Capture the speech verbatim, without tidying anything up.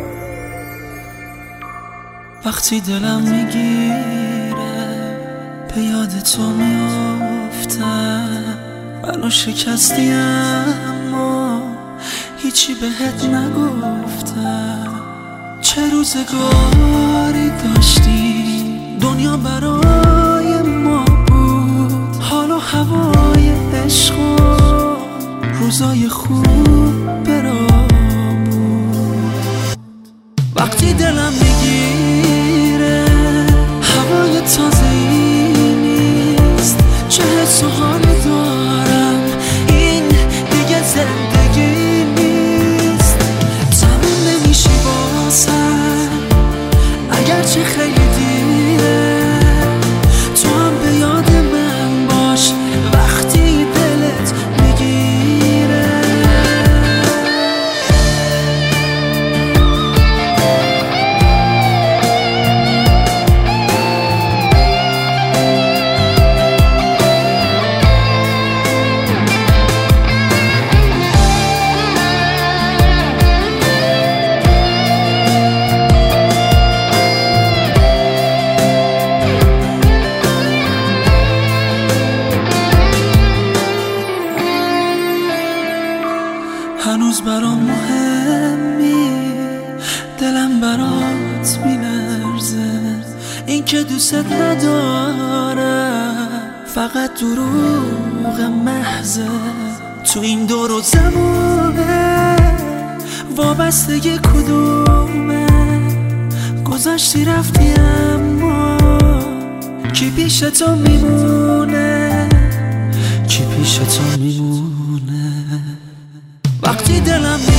وقتی دلم میگیره به یاد تو میافتم، منو شکستی اما هیچی بهت نگفتم. چه روزگاری داشتی، دنیا برای ما بود، حال و هوای عشق و روزای خوب برامون. وقتی دلم میگیره هوای تازه‌ای نیست، چه حس و حالی دارم این دیگه زندگی نیست. تموم نمیشی واسم اگرچه خیلی دیره، تو هم به یاد من باش وقتی دلت میگیره. هنوز برام مهمی، دلم برات میلرزه، این که دوست ندارم فقط دروغ محضه. تو این دور و زمونه وابسته کدومه، گذشتی رفتی اما کی پیش تو میمونه، کی پیش تو میمونه. وقتی دلم